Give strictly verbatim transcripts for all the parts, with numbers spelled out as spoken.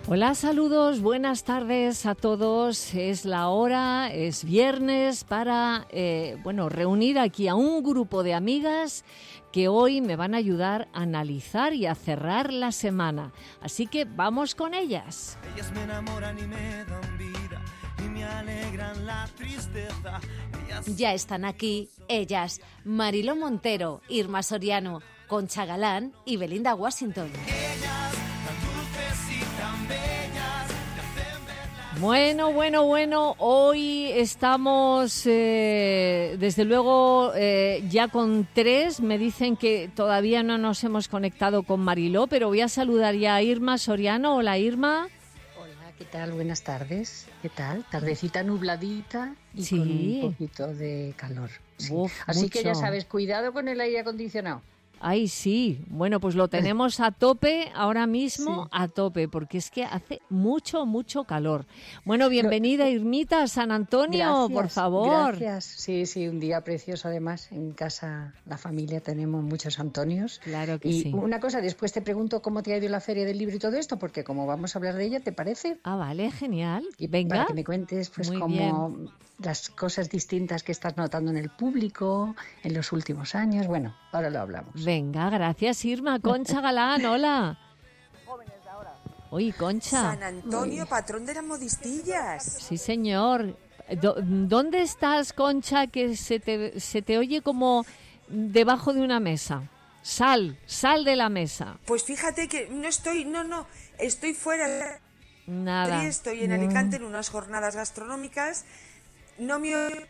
Hola, saludos, buenas tardes a todos. Es la hora, es viernes para, eh, bueno, reunir aquí a un grupo de amigas que hoy me van a ayudar a analizar y a cerrar la semana. Así que vamos con ellas. Ellas me enamoran y me dan vida y me alegran la tristeza. Ellas... Ya están aquí ellas, Mariló Montero, Irma Soriano, Concha Galán y Belinda Washington. Ellas, tan dulces y tan bellas, te hacen ver la... Bueno, bueno, bueno, hoy estamos eh, desde luego eh, ya con tres. Me dicen que todavía no nos hemos conectado con Mariló, pero voy a saludar ya a Irma Soriano. Hola, Irma. Hola, ¿qué tal? Buenas tardes. ¿Qué tal? Tardecita nubladita y Sí. con un poquito de calor. Sí. Uf, Así mucho. que ya sabes, cuidado con el aire acondicionado. Ay, sí. Bueno, pues lo tenemos a tope ahora mismo, Sí. a tope, porque es que hace mucho, mucho calor. Bueno, bienvenida, Irmita, a San Antonio, Gracias, por favor. Gracias. Sí, sí, un día precioso además. En casa, la familia, tenemos muchos Antonios. Claro que Y sí. una cosa, después te pregunto cómo te ha ido la feria del libro y todo esto, porque como vamos a hablar de ella, ¿te parece? Ah, vale, genial. Y Venga. para que me cuentes pues Muy como las cosas distintas que estás notando en el público en los últimos años. Bueno, ahora lo hablamos. Venga, gracias, Irma. Concha Galán, hola. Jóvenes de ahora. Oye, Concha. San Antonio, patrón de las modistillas. Sí, señor. Do- ¿Dónde estás, Concha, que se te, se te oye como debajo de una mesa? Sal, sal de la mesa. Pues fíjate que no estoy, no, no, estoy fuera. Nada. Estoy en Alicante en unas jornadas gastronómicas. No me oigo.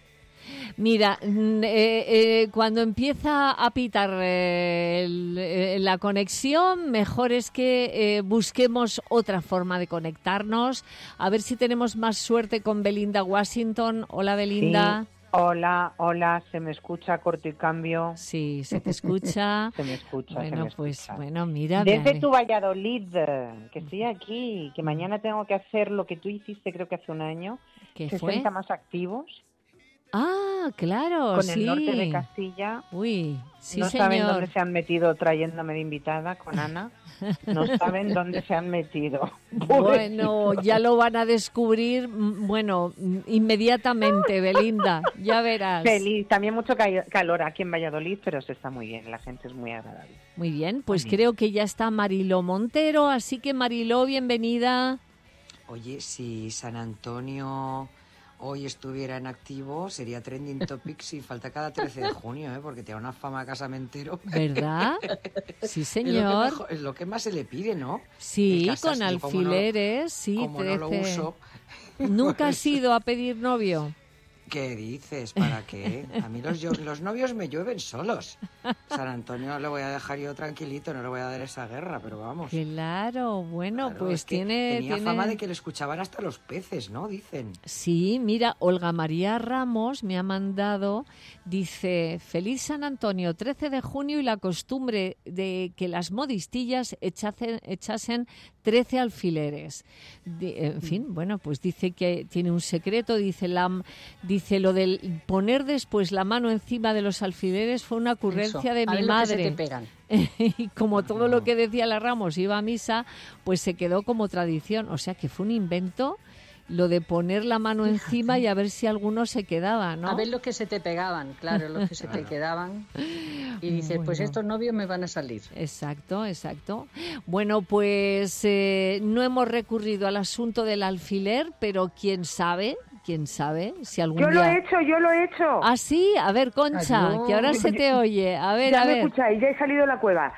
Mira, mm, eh, eh, cuando empieza a pitar eh, el- eh, la conexión, mejor es que eh, busquemos otra forma de conectarnos. A ver si tenemos más suerte con Belinda Washington. Hola, Belinda. Sí. Hola, hola, se me escucha corto y cambio. Sí, se te escucha. Se me escucha, se Bueno, me pues, escucha. bueno, mira. me Desde ale- tu Valladolid, que estoy aquí, que mañana tengo que hacer lo que tú hiciste creo que hace un año, ¿Qué sesenta fue? más activos, Ah, claro, con sí. el norte de Castilla. Uy, sí, no saben señor. dónde se han metido trayéndome de invitada con Ana. No saben dónde se han metido. Bueno, ya lo van a descubrir, mm, bueno, mm, inmediatamente, Belinda, ya verás. Feliz, también mucho ca- calor aquí en Valladolid, pero se está muy bien, la gente es muy agradable. Muy bien, pues Muy bien. creo que ya está Mariló Montero, así que Mariló, bienvenida. Oye, si San Antonio hoy estuviera en activo, sería trending topic sin falta cada trece de junio, ¿eh? Porque tiene una fama casamentero. ¿Verdad? Sí, Es lo, que señor. mejor- es lo que más se le pide, ¿no? Sí, El casas, con yo como no- alfileres, sí, Como no lo trece. uso, ¿Nunca has ido a pedir novio? ¿qué dices? ¿Para qué? A mí los, yo- los novios me llueven solos. San Antonio lo voy a dejar yo tranquilito, no le voy a dar esa guerra, pero vamos. Claro, bueno, Claro, pues es que tiene... tenía tiene... fama de que le escuchaban hasta los peces, ¿no? Dicen. Sí, mira, Olga María Ramos me ha mandado, dice, feliz San Antonio, trece de junio y la costumbre de que las modistillas echasen, echasen trece alfileres. De- en fin, bueno, pues dice que tiene un secreto, dice, la, dice lo del poner después la mano encima de los alfileres fue una ocurrencia Eso, de a mi ver lo que se madre. te pegan. Y como todo lo que decía la Ramos iba a misa, pues se quedó como tradición. O sea que fue un invento lo de poner la mano encima y a ver si alguno se quedaba, ¿no? A ver los que se te pegaban, claro, los que se te quedaban. Y dices, pues Bueno. estos novios me van a salir. Exacto, exacto. Bueno, pues eh, no hemos recurrido al asunto del alfiler, pero quién sabe, quién sabe si algún Yo lo día... he hecho, yo lo he hecho. Ah, sí, a ver, Concha, Adiós. que ahora se te oye. A ver, Ya a me ver. escucháis, ya he salido de la cueva.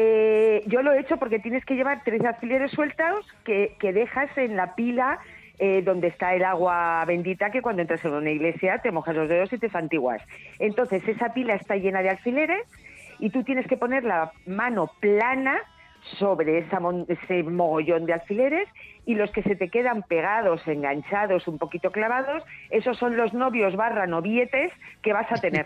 Eh, yo lo he hecho porque tienes que llevar tres alfileres sueltos que, que dejas en la pila eh, donde está el agua bendita, que cuando entras en una iglesia te mojas los dedos y te santiguas. Entonces esa pila está llena de alfileres y tú tienes que poner la mano plana sobre esa mon- ese mogollón de alfileres, y los que se te quedan pegados, enganchados, un poquito clavados, esos son los novios barra novietes que vas a tener.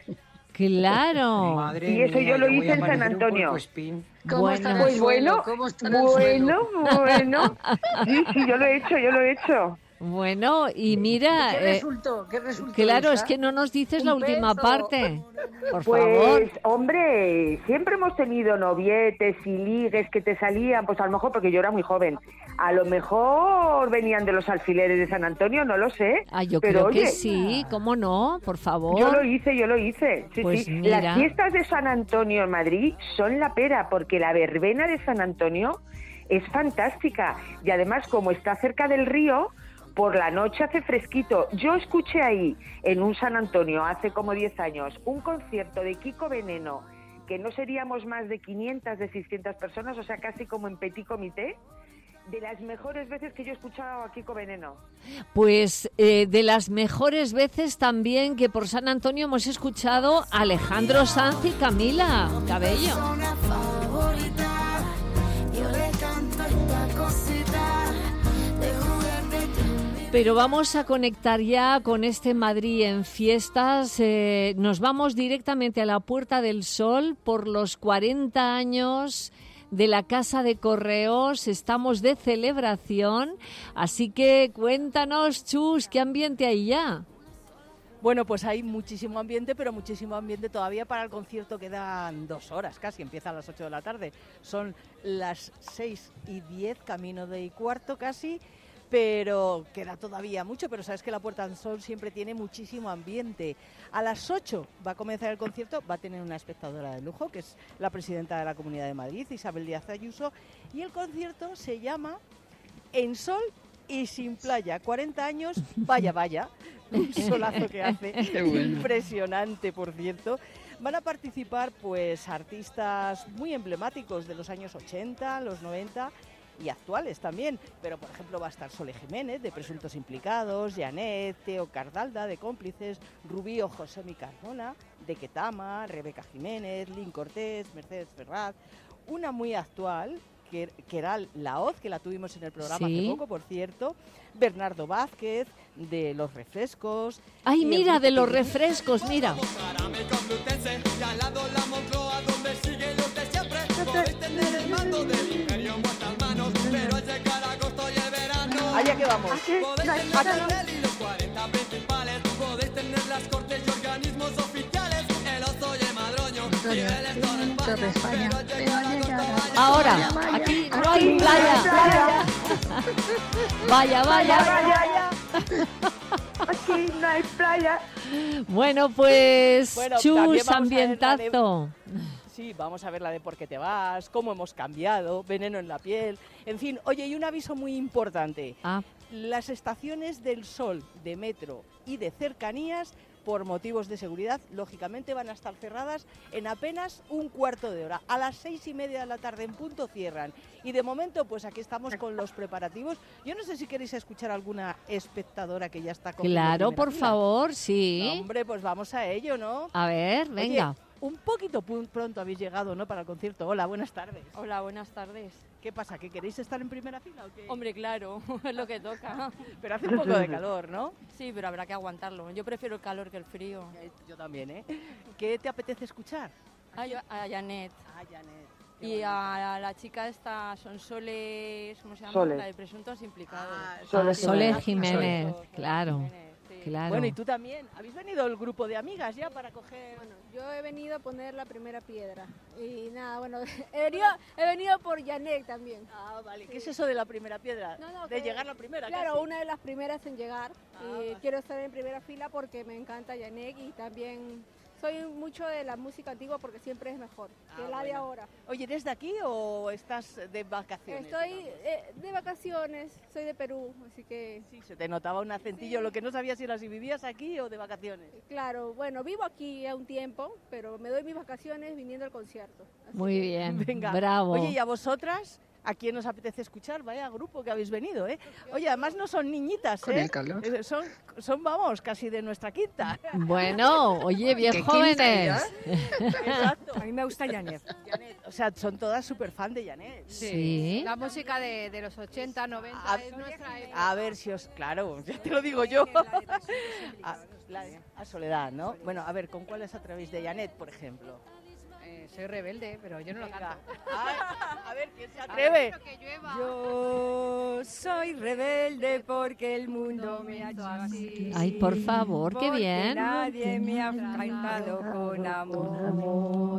Claro. Madre Y eso mía, yo lo voy hice a en San parecer un Antonio. puercoespín. ¿Cómo Bueno. está en Pues el bueno, suelo? ¿Cómo está en el suelo? bueno, bueno. Sí, sí, yo lo he hecho, yo lo he hecho. Bueno, y mira... ¿Qué eh, resultó? ¿Qué resultó? claro, Isa? es que no nos dices Un la última beso. parte. Por Pues, favor. hombre, siempre hemos tenido novietes y ligues que te salían, pues a lo mejor, porque yo era muy joven, a lo mejor venían de los alfileres de San Antonio, no lo sé. Ah, yo pero creo oye, que sí, ¿cómo no? Por favor. Yo lo hice, yo lo hice. Sí, Pues sí. mira. Las fiestas de San Antonio en Madrid son la pera, porque la verbena de San Antonio es fantástica. Y además, como está cerca del río, por la noche hace fresquito. Yo escuché ahí, en un San Antonio, hace como diez años, un concierto de Kiko Veneno, que no seríamos más de quinientas, de seiscientas personas, o sea, casi como en petit comité, de las mejores veces que yo he escuchado a Kiko Veneno. Pues eh, de las mejores veces también que por San Antonio hemos escuchado a Alejandro Sanz y Camila Cabello. Pero vamos a conectar ya con este Madrid en fiestas. Eh, nos vamos directamente a la Puerta del Sol por los cuarenta años de la Casa de Correos. Estamos de celebración, así que cuéntanos, Chus, ¿qué ambiente hay ya? Bueno, pues hay muchísimo ambiente, pero muchísimo ambiente todavía para el concierto. Quedan dos horas casi, empieza a las ocho de la tarde. Son las seis y diez, camino de y cuarto casi, pero queda todavía mucho. Pero sabes que la Puerta del Sol siempre tiene muchísimo ambiente. A las ocho va a comenzar el concierto, va a tener una espectadora de lujo, que es la presidenta de la Comunidad de Madrid, Isabel Díaz Ayuso, y el concierto se llama En Sol y Sin Playa. cuarenta años, vaya, vaya, un solazo que hace, bueno. Impresionante, por cierto. Van a participar pues artistas muy emblemáticos de los años ochenta, los noventa y actuales también, pero por ejemplo va a estar Sole Jiménez de Presuntos Implicados, Janet, Teo Cardalda de Cómplices, Rubío Josemi Carmona de Ketama, Rebeca Jiménez, Lynn Cortés, Mercedes Ferraz, una muy actual que, que era La Hoz, que la tuvimos en el programa sí. hace poco, por cierto, Bernardo Vázquez de Los Refrescos. Ay, mira, de Los Refrescos, mira. Allá que vamos. Podéis tener los cuarenta principales, podéis tener las cortes y organismos oficiales, el oso y el madroño y el Torre Torre España. Ahora, aquí no hay playa. Vaya, vaya, vaya. Aquí no hay playa. Bueno, pues, Bueno, Chus, también vamos a ver la ambientazo. Sí, vamos a ver la de por qué te vas, cómo hemos cambiado, veneno en la piel, en fin. Oye, y un aviso muy importante. Ah. Las estaciones del Sol, de metro y de cercanías, por motivos de seguridad, lógicamente van a estar cerradas en apenas un cuarto de hora. A las seis y media de la tarde en punto cierran. Y de momento, pues aquí estamos con los preparativos. Yo no sé si queréis escuchar alguna espectadora que ya está cogiendo Claro, primera por fila. favor, sí. No, hombre, pues vamos a ello, ¿no? A ver, venga. Oye, un poquito pu- pronto habéis llegado, ¿no?, para el concierto. Hola, buenas tardes. Hola, buenas tardes. ¿Qué pasa? ¿Que queréis estar en primera fila o qué? Hombre, claro, es lo que toca. Pero hace un poco de calor, ¿no? Sí, pero habrá que aguantarlo. Yo prefiero el calor que el frío. Eh, Yo también, ¿eh? ¿Qué te apetece escuchar? A, yo- a Janet. Ah, Janet. Qué Y bonito. a la chica esta, son Soles, ¿cómo se llama? Sole. La de Presuntos Implicados. Ah, Ah, Sole Sole Jiménez. Jiménez, Sole claro, Jiménez, sí. claro. Bueno, y tú también. ¿Habéis venido el grupo de amigas ya para coger...? Bueno, yo he venido a poner la primera piedra. Y nada, bueno, he venido, he venido por Janet también. Ah, vale. ¿Qué es eso de la primera piedra? No, no, de que- llegar la primera, Claro, casi. una de las primeras en llegar. Ah, y vale. quiero estar en primera fila porque me encanta Janet y también soy mucho de la música antigua porque siempre es mejor que Ah, la de bueno. ahora. Oye, ¿eres de aquí o estás de vacaciones? Estoy digamos? eh, de vacaciones, soy de Perú, así que Sí, se te notaba un acentillo. Lo que no sabía si era si vivías aquí o de vacaciones. claro, bueno, vivo aquí a un tiempo, pero me doy mis vacaciones viniendo al concierto. Así Muy que- bien, Venga. bravo. Oye, ¿y a vosotras? ¿A quién os apetece escuchar? Vaya grupo que habéis venido, ¿eh? Oye, además no son niñitas, Con ¿eh? el calor. Eh, Son, son, vamos, casi de nuestra quinta. Bueno, oye, bien ¿Qué jóvenes. Exacto. A mí me gusta Janet. Janet, o sea, son todas súper fan de Janet. Sí. La música de, de los ochenta, noventa A, es nuestra época. a ver si os... Claro, ya te lo digo yo. A, la- a Soledad, ¿no? Bueno, a ver, ¿con cuáles atrevéis de Janet, por ejemplo? Eh, soy rebelde, pero yo no lo Venga. canto. Ay, a ver, ¿quién se A ver, atreve? pero que llueva. Yo soy rebelde porque el mundo me ha hecho así. Ay, por favor, qué Porque bien. nadie me ha cantado con amor.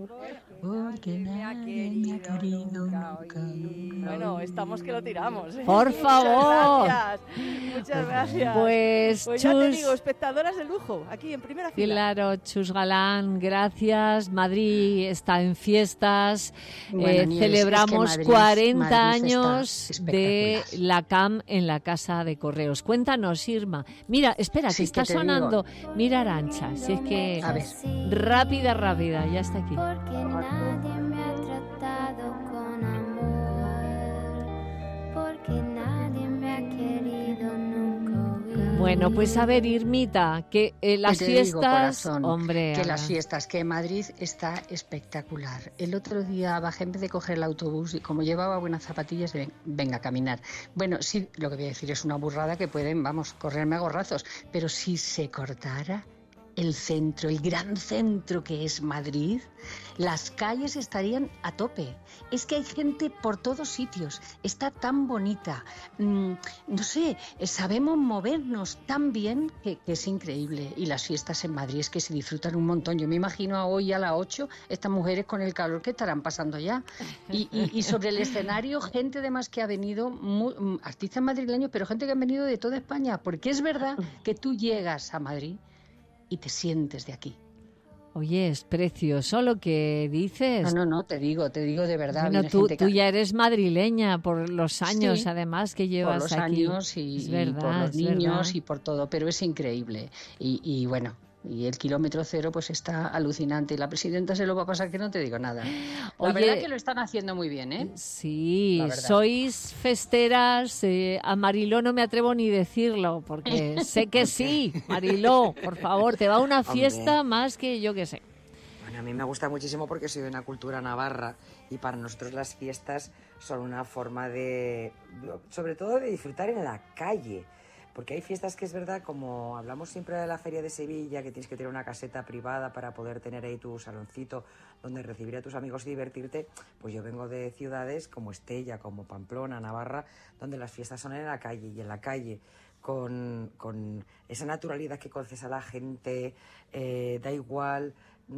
Porque nadie me ha querido nunca. Bueno, estamos que lo tiramos. ¿eh? Por favor. Muchas gracias. Muchas gracias. Pues, Pues ya te Chus. digo, espectadoras de lujo, aquí en primera fila. Claro, Chus Galán, gracias. Madrid está en fiestas. Bueno, Eh, Nieves, celebramos es que Madrid- cuarenta Madrid está años de la C A M en la Casa de Correos. Cuéntanos, Irma. Mira, espera, Sí, que está que te digo. sonando. Mira, Arantxa, si es que... A ver. Rápida, rápida, ya está aquí. Porque nadie me ha tratado con amor, porque nadie me ha querido nunca oír. Bueno, pues a ver, Irmita, que eh, las Que te digo, fiestas... corazón, hombre, que Ana. las fiestas, que Madrid está espectacular. El otro día bajé en vez de coger el autobús y como llevaba buenas zapatillas, ven- venga a caminar. Bueno, sí, lo que voy a decir es una burrada que pueden, vamos, correrme a gorrazos, pero si se cortara el centro, el gran centro que es Madrid, las calles estarían a tope. Es que hay gente por todos sitios, está tan bonita, mm, no sé, sabemos movernos tan bien que, que es increíble. Y las fiestas en Madrid es que se disfrutan un montón. Yo me imagino a hoy a las ocho estas mujeres con el calor que estarán pasando ya. Y, y- y sobre el escenario, gente además que ha venido, muy- mm, artistas madrileños, pero gente que ha venido de toda España, porque es verdad que tú llegas a Madrid y te sientes de aquí. Oye, es precioso lo que dices. No, no, no, te digo, te digo de verdad. Bueno, viene tú, gente que- tú ya eres madrileña por los años, Sí, además, que llevas por los aquí. años y, Es y verdad, por los es niños verdad. y por todo, pero es increíble. Y, y bueno, y el kilómetro cero pues está alucinante. Y la presidenta se lo va a pasar que no te digo nada. La Oye, verdad que lo están haciendo muy bien, ¿eh? Sí, La verdad. sois festeras. eh, a Mariló no me atrevo ni decirlo, porque sé que sí. Mariló, por favor, te va a una fiesta más que yo que sé. Bueno, a mí me gusta muchísimo porque soy de una cultura navarra y para nosotros las fiestas son una forma de, sobre todo de disfrutar en la calle. Porque hay fiestas que es verdad, como hablamos siempre de la Feria de Sevilla, que tienes que tener una caseta privada para poder tener ahí tu saloncito donde recibir a tus amigos y divertirte, pues yo vengo de ciudades como Estella, como Pamplona, Navarra, donde las fiestas son en la calle, y en la calle con, con esa naturalidad que conoces a la gente, eh, da igual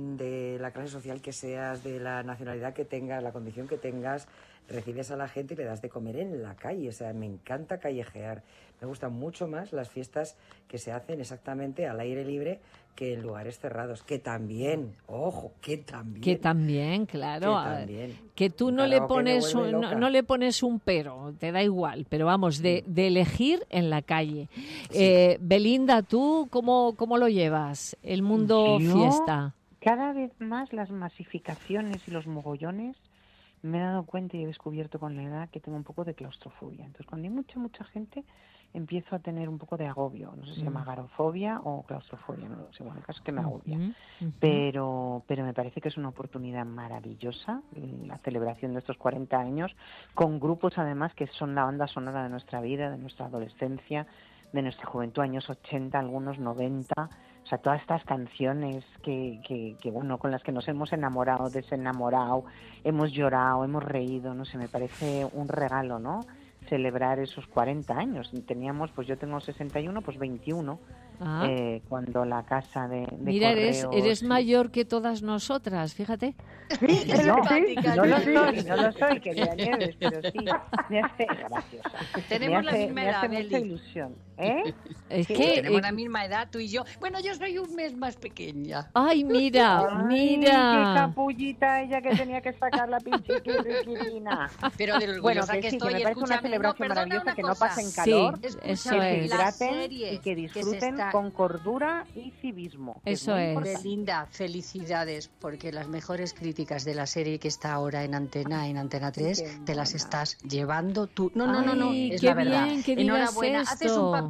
de la clase social que seas, de la nacionalidad que tengas, la condición que tengas, recibes a la gente y le das de comer en la calle. O sea, me encanta callejear. Me gustan mucho más las fiestas que se hacen exactamente al aire libre que en lugares cerrados. Que también, ojo, que también. Que también, claro. Que a- también. Que tú no Un le karaoke me pones vuelve un, no, loca. no le pones un pero, te da igual, pero vamos, de, de elegir en la calle. Eh, Belinda, ¿tú cómo, cómo lo llevas? El mundo Yo, fiesta. Cada vez más las masificaciones y los mogollones, me he dado cuenta y he descubierto con la edad que tengo un poco de claustrofobia. Entonces, cuando hay mucha, mucha gente, empiezo a tener un poco de agobio. No sé si se llama Mm. agorafobia o claustrofobia, no lo sé. Bueno, el caso es que me agobia. Ujú, ujú. Pero, pero me parece que es una oportunidad maravillosa, la celebración de estos cuarenta años, con grupos además que son la banda sonora de nuestra vida, de nuestra adolescencia, de nuestra juventud, años ochenta, algunos noventa. O sea, todas estas canciones que, que, que, bueno, con las que nos hemos enamorado, desenamorado, hemos llorado, hemos reído, no sé, me parece un regalo, ¿no? Celebrar esos cuarenta años. Teníamos, pues yo tengo sesenta y uno, pues veintiuno, Ah. eh, cuando la casa de, de Mira, eres, correos eres y- mayor que todas nosotras, fíjate. Sí, no, no lo soy, no lo soy, querida Nieves, pero sí, me hace graciosa. Tenemos me la hace, misma me hace edad, mucha Beli. ilusión, ¿eh? Es Sí, que... Tenemos eh, la misma edad, tú y yo. Bueno, yo soy un mes más pequeña. Ay, mira, Ay, mira. qué capullita ella que tenía que sacar la pinchiquiriquirina. Pero de lo Bueno, orgullosa que que sí, estoy, que me parece una escúchame, celebración no, perdona maravillosa, una que no cosa. pasen Sí, calor, eso que es. se Las hidraten series y que que se disfruten está- con cordura y civismo. que Eso muy es. importante. Belinda, felicidades, porque las mejores críticas de la serie que está ahora en Antena, en Antena tres, Qué te las mona. estás llevando tú. No, no, no, no, Ay, es qué la verdad. bien que digas Enhorabuena, haces un esto. papel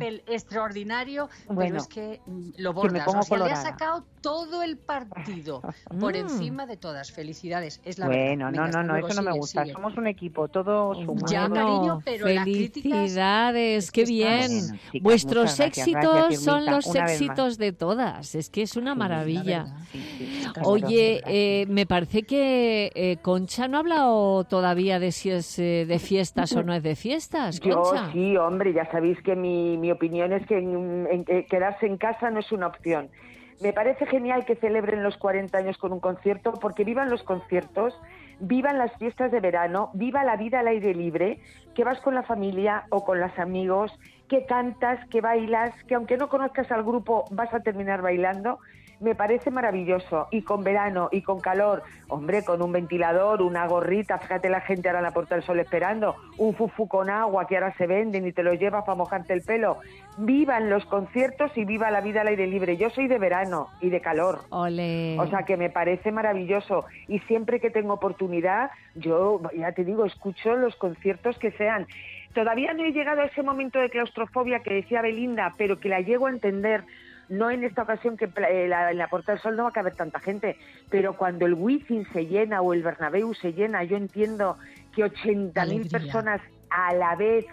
papel extraordinario, Bueno, pero es que mm, lo que me bordas. pongo O sea, le has colorada. sacado todo el partido por Mm. encima de todas. Felicidades, es la Bueno, verdad. no, Venga, no, hasta no, luego, eso no me sigue, gusta. sigue. Somos un equipo, todo suma. Ya, todo- cariño, pero las felicidades, es qué que bien. estás- Bueno, chicas, Vuestros muchas gracias, éxitos gracias, son Irmita, los una vez más. éxitos de todas. Es que es una Sí, maravilla. verdad. Sí, sí, claro, Oye, gracias. eh, me parece que eh, Concha no ha hablado todavía de si es eh, de fiestas o no es de fiestas, Yo Concha. sí, hombre, ya sabéis que mi, mi opinión es que en- en- que quedarse en casa no es una opción. Me parece genial que celebren los cuarenta años con un concierto, porque vivan los conciertos, vivan las fiestas de verano, viva la vida al aire libre, que vas con la familia o con los amigos, que cantas, que bailas, que aunque no conozcas al grupo vas a terminar bailando. Me parece maravilloso, y con verano, y con calor, hombre, con un ventilador, una gorrita, fíjate la gente ahora en la Puerta del Sol esperando, un fufu con agua que ahora se venden y te lo llevas para mojarte el pelo. Vivan los conciertos y viva la vida al aire libre. Yo soy de verano y de calor. Ole. O sea que me parece maravilloso, y siempre que tengo oportunidad, yo ya te digo, escucho los conciertos que sean. Todavía no he llegado a ese momento de claustrofobia que decía Belinda, pero que la llego a entender. No en esta ocasión, que eh, la, en la Puerta del Sol no va a caber tanta gente, pero cuando el Wizzing se llena o el Bernabéu se llena, yo entiendo que ochenta mil Alegría. personas a la vez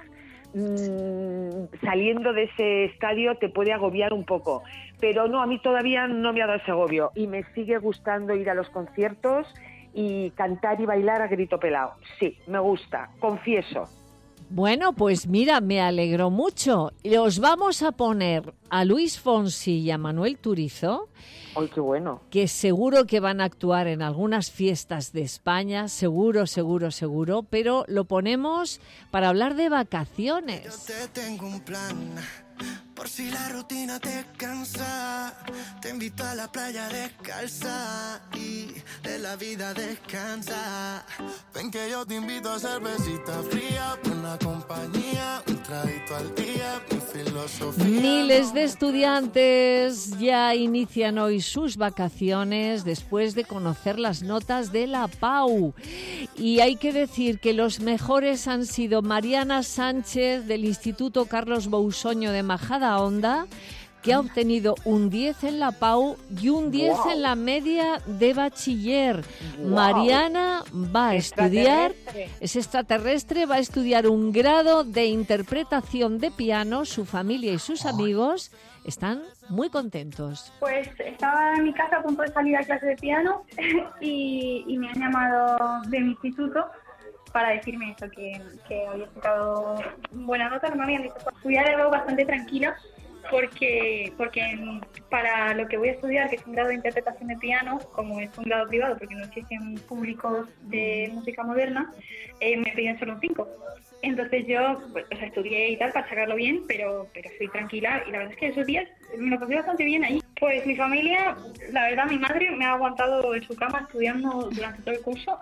mmm, saliendo de ese estadio te puede agobiar un poco. Pero no, a mí todavía no me ha dado ese agobio, y me sigue gustando ir a los conciertos y cantar y bailar a grito pelado. Sí, me gusta, confieso. Bueno, pues mira, me alegró mucho. Y os vamos a poner a Luis Fonsi y a Manuel Turizo, ¡Ay, qué bueno! que seguro que van a actuar en algunas fiestas de España, seguro, seguro, seguro, pero lo ponemos para hablar de vacaciones. Te tengo un plan, por si la rutina te cansa, te invito a la playa descalza y de la vida descansa. Ven que yo te invito a cervecita fría, buena compañía, un traguito al día, mi filosofía. Miles de estudiantes ya inician hoy sus vacaciones después de conocer las notas de la P A U. Y hay que decir que los mejores han sido Mariana Sánchez del Instituto Carlos Bousoño de Majadahonda, que ha obtenido un diez en la P A U y un diez Wow. en la media de bachiller. Wow. Mariana va a estudiar, Extraterrestre. es extraterrestre, va a estudiar un grado de interpretación de piano. Su familia y sus amigos están muy contentos. Pues estaba en mi casa a punto de salir a clase de piano y, y me han llamado de mi instituto para decirme eso, que, que había sacado buena nota. No me habían dicho, pues, estudiar algo bastante tranquila, porque porque para lo que voy a estudiar, que es un grado de interpretación de piano, como es un grado privado, porque no existen públicos de música moderna, eh, me piden solo un cinco. Entonces yo pues, o sea, estudié y tal para sacarlo bien, pero pero fui tranquila, y la verdad es que esos días me lo pasé bastante bien ahí. Pues mi familia, la verdad, mi madre me ha aguantado en su cama estudiando durante todo el curso.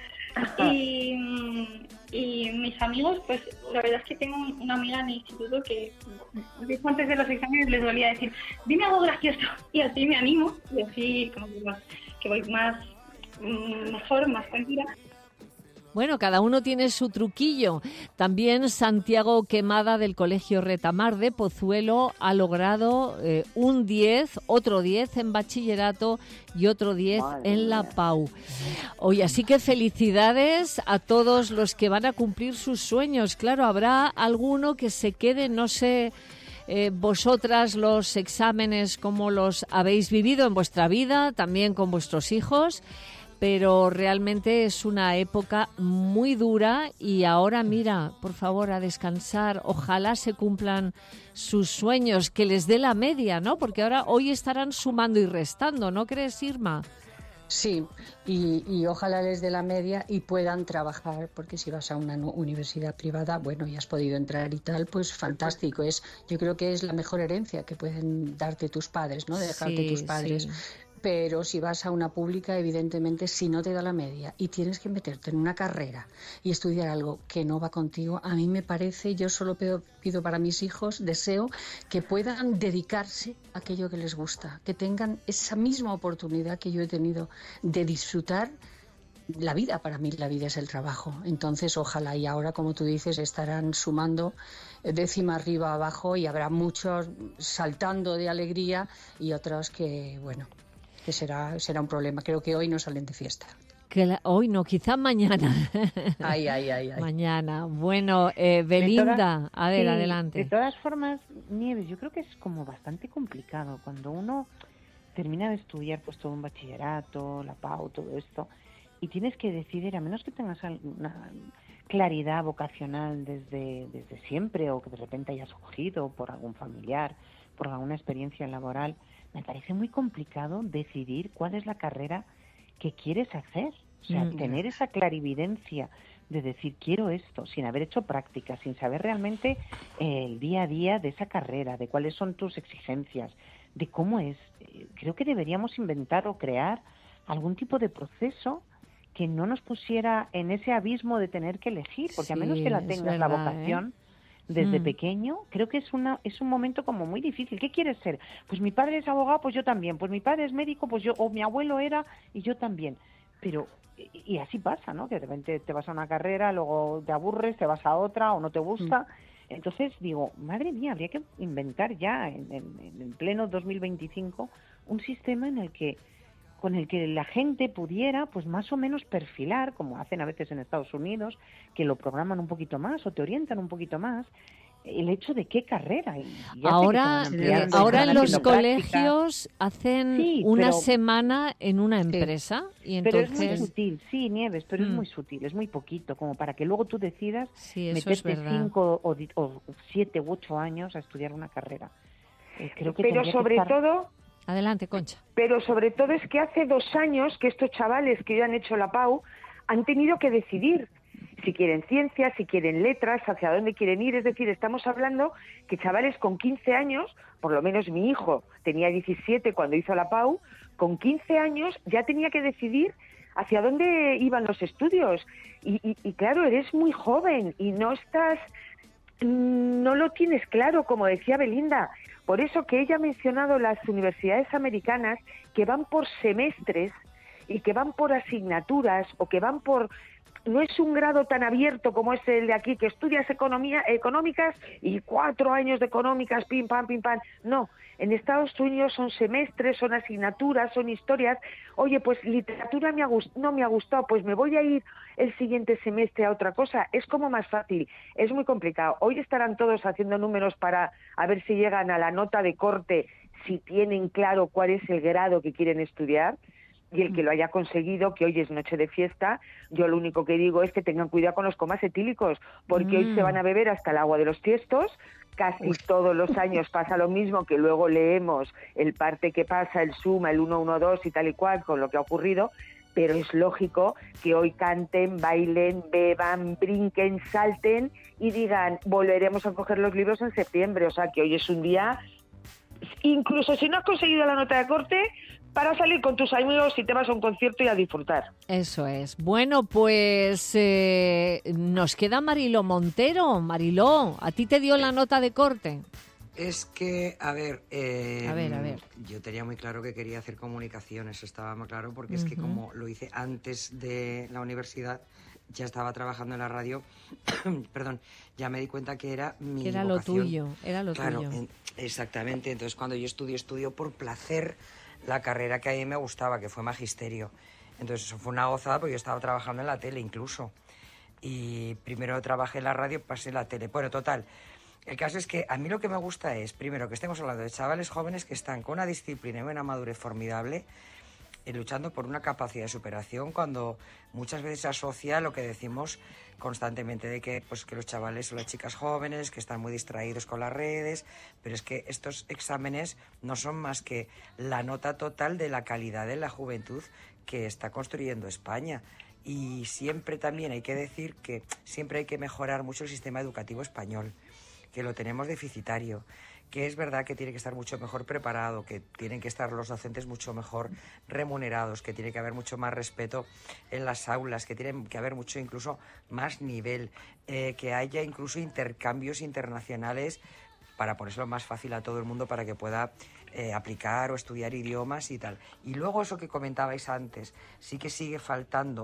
y, y mis amigos, pues la verdad es que tengo una amiga en el instituto que justo antes de los exámenes les solía decir, dime algo gracioso, y así me animo, y así como que, más, que voy más mm, mejor, más tranquila. Bueno, cada uno tiene su truquillo. También Santiago Quemada del Colegio Retamar de Pozuelo ha logrado eh, un diez, otro diez en bachillerato y otro diez Madre en la mía. P A U. Oye, así que felicidades a todos los que van a cumplir sus sueños. Claro, habrá alguno que se quede, no sé, eh, vosotras los exámenes, cómo los habéis vivido en vuestra vida, también con vuestros hijos. Pero realmente es una época muy dura y ahora, mira, por favor, a descansar. Ojalá se cumplan sus sueños, que les dé la media, ¿no? Porque ahora hoy estarán sumando y restando, ¿no crees, Irma? Sí, y, y ojalá les dé la media y puedan trabajar, porque si vas a una nu- universidad privada, bueno, y has podido entrar y tal, pues fantástico. Es, yo creo que es la mejor herencia que pueden darte tus padres, ¿no? Dejarte Sí, tus padres. sí. Pero si vas a una pública, evidentemente, si no te da la media y tienes que meterte en una carrera y estudiar algo que no va contigo, a mí me parece, yo solo pido, pido para mis hijos, deseo que puedan dedicarse a aquello que les gusta, que tengan esa misma oportunidad que yo he tenido de disfrutar la vida, para mí la vida es el trabajo. Entonces, ojalá, y ahora, como tú dices, estarán sumando décima arriba, abajo, y habrá muchos saltando de alegría y otros que, bueno, que será, será un problema. Creo que hoy no salen de fiesta. Que la, hoy no, quizá mañana. Ay, ay, ay, ay. Mañana. Bueno, eh, Belinda, todas, a ver, sí, adelante. De todas formas, Nieves, yo creo que es como bastante complicado cuando uno termina de estudiar pues todo un bachillerato, la P A U, todo esto, y tienes que decidir, a menos que tengas una claridad vocacional desde, desde siempre, o que de repente hayas surgido por algún familiar, por alguna experiencia laboral, me parece muy complicado decidir cuál es la carrera que quieres hacer. O sea, mm. tener esa clarividencia de decir quiero esto, sin haber hecho práctica, sin saber realmente eh, el día a día de esa carrera, de cuáles son tus exigencias, de cómo es. Creo que deberíamos inventar o crear algún tipo de proceso que no nos pusiera en ese abismo de tener que elegir, porque sí, a menos que la tengas verdad, la vocación ¿eh? desde mm. pequeño, creo que es una es un momento como muy difícil. ¿Qué quieres ser? Pues mi padre es abogado, pues yo también. Pues mi padre es médico, pues yo, o mi abuelo era y yo también. Pero y, y así pasa, ¿no? Que de repente te vas a una carrera, luego te aburres, te vas a otra o no te gusta. Mm. Entonces digo, madre mía, habría que inventar ya en, en, en pleno dos mil veinticinco un sistema en el que con el que la gente pudiera, pues más o menos perfilar, como hacen a veces en Estados Unidos, que lo programan un poquito más o te orientan un poquito más, el hecho de qué carrera. Y ahora eh, ahora en los colegios práctica. hacen sí, una pero, semana en una empresa. Sí, y entonces... Pero es muy sutil, sí, Nieves, pero mm. es muy sutil, es muy poquito, como para que luego tú decidas sí, meterte cinco o, o siete u ocho años a estudiar una carrera. Eh, creo que pero sobre que estar... todo... Adelante, Concha. Pero sobre todo es que hace dos años que estos chavales que ya han hecho la P A U han tenido que decidir si quieren ciencias, si quieren letras, hacia dónde quieren ir. Es decir, estamos hablando que chavales con quince años, por lo menos mi hijo tenía diecisiete cuando hizo la P A U, con quince años ya tenía que decidir hacia dónde iban los estudios. Y, y, y claro, eres muy joven y no estás, no lo tienes claro, como decía Belinda. Por eso que ella ha mencionado las universidades americanas que van por semestres y que van por asignaturas o que van por... No es un grado tan abierto como es el de aquí, que estudias economía, económicas y cuatro años de económicas, pim, pam, pim, pam. No, en Estados Unidos son semestres, son asignaturas, son historias. Oye, pues literatura me ha gust- no me ha gustado, pues me voy a ir el siguiente semestre a otra cosa. Es como más fácil, es muy complicado. Hoy estarán todos haciendo números para a ver si llegan a la nota de corte, si tienen claro cuál es el grado que quieren estudiar. Y el que lo haya conseguido, que hoy es noche de fiesta, yo lo único que digo es que tengan cuidado con los comas etílicos, porque mm. hoy se van a beber hasta el agua de los tiestos. Casi todos los años pasa lo mismo, que luego leemos el parte que pasa, el suma, el uno uno dos y tal y cual, con lo que ha ocurrido, pero es lógico que hoy canten, bailen, beban, brinquen, salten y digan, volveremos a coger los libros en septiembre. O sea, que hoy es un día, incluso si no has conseguido la nota de corte, para salir con tus amigos y te vas a un concierto y a disfrutar. Eso es. Bueno, pues eh, nos queda Mariló Montero. Mariló, ¿a ti te dio la nota de corte? Es que, a ver, eh, a ver, a ver, yo tenía muy claro que quería hacer comunicaciones, estaba muy claro, porque uh-huh. es que como lo hice antes de la universidad, ya estaba trabajando en la radio, perdón, ya me di cuenta que era mi que era vocación. lo tuyo, era lo claro, tuyo. En, exactamente, entonces cuando yo estudio, estudio por placer la carrera que a mí me gustaba, que fue magisterio. Entonces eso fue una gozada porque yo estaba trabajando en la tele incluso. Y primero trabajé en la radio, pasé en la tele. Bueno, total, el caso es que a mí lo que me gusta es, primero, que estemos hablando de chavales jóvenes que están con una disciplina y una madurez formidable y luchando por una capacidad de superación, cuando muchas veces se asocia lo que decimos constantemente de que, pues, que los chavales o las chicas jóvenes que están muy distraídos con las redes, pero es que estos exámenes no son más que la nota total de la calidad de la juventud que está construyendo España. Y siempre también hay que decir que siempre hay que mejorar mucho el sistema educativo español, que lo tenemos deficitario, que es verdad que tiene que estar mucho mejor preparado, que tienen que estar los docentes mucho mejor remunerados, que tiene que haber mucho más respeto en las aulas, que tiene que haber mucho incluso más nivel, eh, que haya incluso intercambios internacionales para ponérselo más fácil a todo el mundo para que pueda eh, aplicar o estudiar idiomas y tal. Y luego eso que comentabais antes, sí que sigue faltando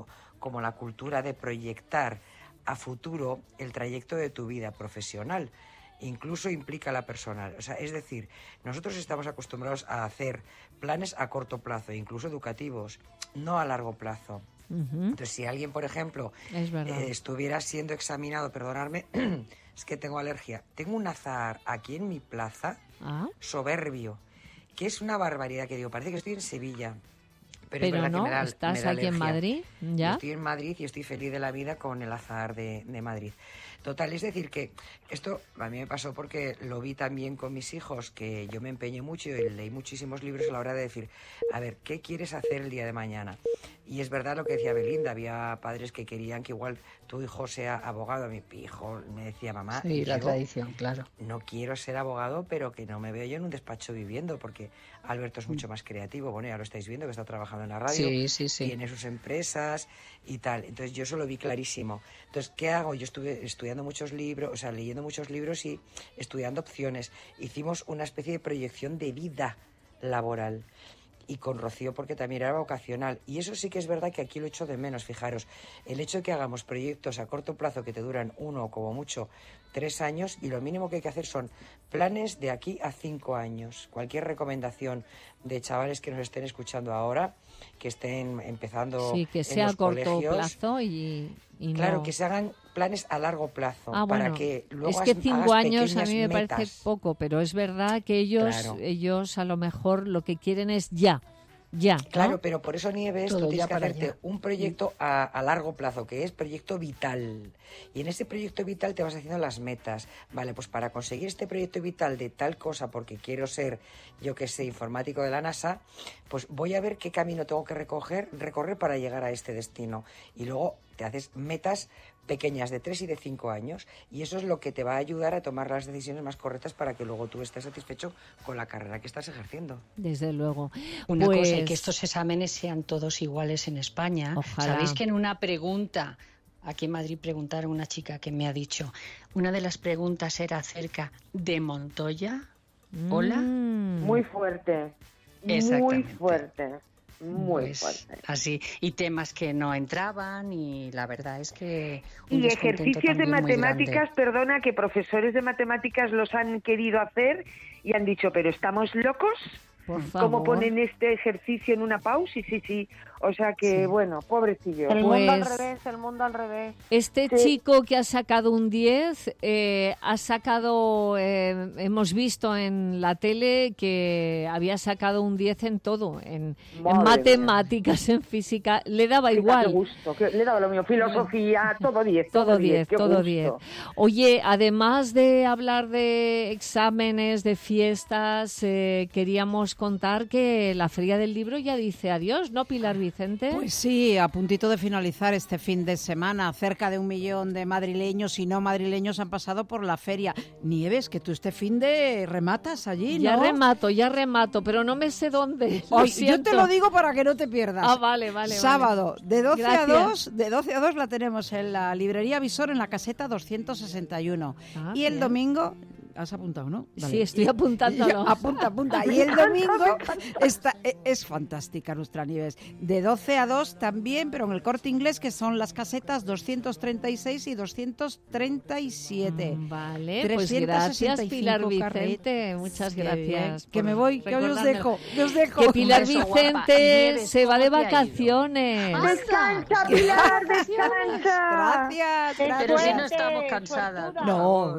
como la cultura de proyectar a futuro el trayecto de tu vida profesional. Incluso implica la personal. O sea, es decir, nosotros estamos acostumbrados a hacer planes a corto plazo, incluso educativos, no a largo plazo. Uh-huh. Entonces, si alguien, por ejemplo, eh, estuviera siendo examinado, perdonadme, es que tengo alergia. Tengo un azahar aquí en mi plaza, ¿Ah? soberbio, que es una barbaridad, que digo, parece que estoy en Sevilla. Pero, Pero es verdad no, que me da, estás me da aquí alergia. en Madrid, ¿ya? Yo estoy en Madrid y estoy feliz de la vida con el azahar de, de Madrid. Total, es decir que esto a mí me pasó porque lo vi también con mis hijos, que yo me empeñé mucho y leí muchísimos libros a la hora de decir, a ver, ¿qué quieres hacer el día de mañana? Y es verdad lo que decía Belinda, había padres que querían que igual tu hijo sea abogado. Mi hijo me decía, mamá, sí, la tradición, claro. No quiero ser abogado, pero que no me veo yo en un despacho viviendo, porque Alberto es mucho más creativo. Bueno, ya lo estáis viendo, que está trabajando en la radio, sí, sí, sí. tiene sus empresas y tal. Entonces yo eso lo vi clarísimo. Entonces, ¿qué hago? Yo estuve estudiando muchos libros, o sea, leyendo muchos libros y estudiando opciones. Hicimos una especie de proyección de vida laboral. Y con Rocío, porque también era vocacional. Y eso sí que es verdad que aquí lo echo de menos, fijaros. El hecho de que hagamos proyectos a corto plazo que te duran uno o como mucho tres años, y lo mínimo que hay que hacer son planes de aquí a cinco años. Cualquier recomendación de chavales que nos estén escuchando ahora, que estén empezando sí, que en sea los a corto colegios, plazo y, y no... Claro, que se hagan planes a largo plazo, ah, para bueno, que luego es que cinco años a mí me metas. parece poco, pero es verdad que ellos, claro. ellos a lo mejor lo que quieren es ya. Ya, claro, ¿no? pero por eso, Nieves, Todo tú tienes ya que para hacerte allá. un proyecto a, a largo plazo, que es proyecto vital. Y en ese proyecto vital te vas haciendo las metas. Vale, pues para conseguir este proyecto vital de tal cosa, porque quiero ser, yo que sé, informático de la NASA, pues voy a ver qué camino tengo que recoger, recorrer para llegar a este destino. Y luego te haces metas pequeñas de tres y de cinco años, y eso es lo que te va a ayudar a tomar las decisiones más correctas para que luego tú estés satisfecho con la carrera que estás ejerciendo. Desde luego. Una pues... cosa, y que estos exámenes sean todos iguales en España. Ojalá. Sabéis que en una pregunta, aquí en Madrid preguntaron a una chica que me ha dicho, una de las preguntas era acerca de Montoya. Hola. Mm. Muy fuerte, muy fuerte. Muy pues, fuerte. Así, y temas que no entraban, y la verdad es que... Un y ejercicios de matemáticas, perdona, que profesores de matemáticas los han querido hacer y han dicho, pero ¿estamos locos? Por favor. ¿Cómo ponen este ejercicio en una pausa? Sí, sí, sí. O sea que, sí. bueno, pobrecillo. El pues, mundo al revés, el mundo al revés. Este sí. chico que ha sacado un diez, eh, ha sacado, eh, hemos visto en la tele que había sacado un diez en todo, en, en matemáticas, mía. en física, le daba Fíjate, igual. Qué gusto, que le daba lo mío, filosofía, todo diez. Todo diez, todo diez. Oye, además de hablar de exámenes, de fiestas, eh, queríamos contar que la Feria del Libro ya dice adiós, ¿no, Pilar Vicente? Pues sí, a puntito de finalizar este fin de semana. Cerca de un millón de madrileños y no madrileños han pasado por la feria. Nieves, que tú este fin de rematas allí, ¿no? Ya remato, ya remato, pero no me sé dónde. Oye, yo te lo digo para que no te pierdas. Ah, vale, vale. Sábado, vale. de doce Gracias. a dos, de doce a dos la tenemos en la librería Visor, en la caseta doscientos sesenta y uno. Ah, y el bien. domingo... ¿Has apuntado, no? Vale. Sí, estoy apuntándolo. Apunta, apunta. Y el domingo está, es fantástica nuestra Nieves. De doce a dos también, pero en el Corte Inglés, que son las casetas doscientos treinta y seis y doscientos treinta y siete. Vale, pues gracias, Pilar Vicente. Muchas gracias. Que me voy, que hoy os dejo. Que, os dejo. que Pilar Vicente se va de vacaciones. ¡Descansa, Pilar, descansa! Gracias, gracias. Pero si no estamos cansadas. No.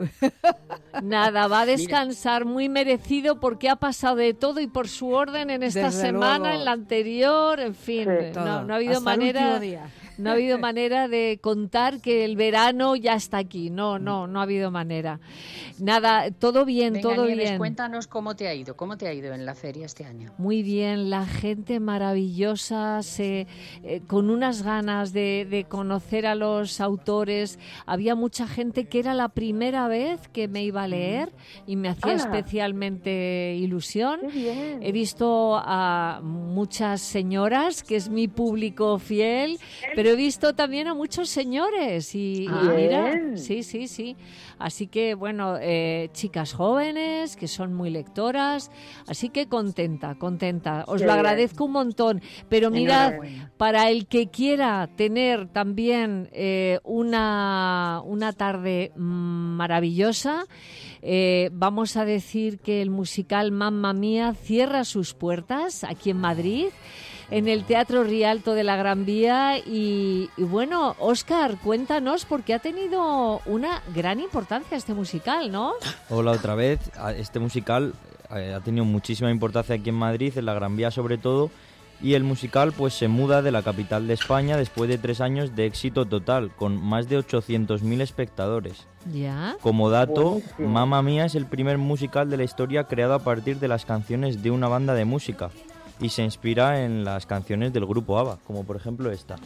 Nada, va a descansar, muy merecido, porque ha pasado de todo y por su orden en esta Desde semana, luego. en la anterior, en fin, Sí, no, no ha habido Hasta manera, día. no ha habido manera de contar que el verano ya está aquí, no, no, no ha habido manera. Nada, todo bien, Venga, todo Nieves, bien. Cuéntanos cómo te ha ido, cómo te ha ido en la feria este año. Muy bien, la gente maravillosa, se, eh, con unas ganas de, de conocer a los autores. Había mucha gente que era la primera vez que me iba a leer y me hacía ¡Hala! especialmente ilusión. ¡Qué bien! He visto a muchas señoras, que es mi público fiel, pero Pero he visto también a muchos señores y, Ah, y mira, bien. sí, sí, sí. Así que, bueno, eh, chicas jóvenes que son muy lectoras, así que contenta, contenta. Os Qué lo bien. agradezco un montón. Pero mirad, Enhorabuena. para el que quiera tener también eh, una, una tarde mm, maravillosa, eh, vamos a decir que el musical Mamma Mía cierra sus puertas aquí en Madrid, en el Teatro Rialto de la Gran Vía. Y, y bueno, Óscar, cuéntanos, porque ha tenido una gran importancia este musical, ¿no? Hola otra vez. A- Este musical eh, ha tenido muchísima importancia aquí en Madrid, en la Gran Vía sobre todo, y el musical pues se muda de la capital de España después de tres años de éxito total, con más de ochocientos mil espectadores. Ya. Como dato, Buenísimo. Mamma Mía es el primer musical de la historia creado a partir de las canciones de una banda de música y se inspira en las canciones del grupo ABBA, como por ejemplo esta.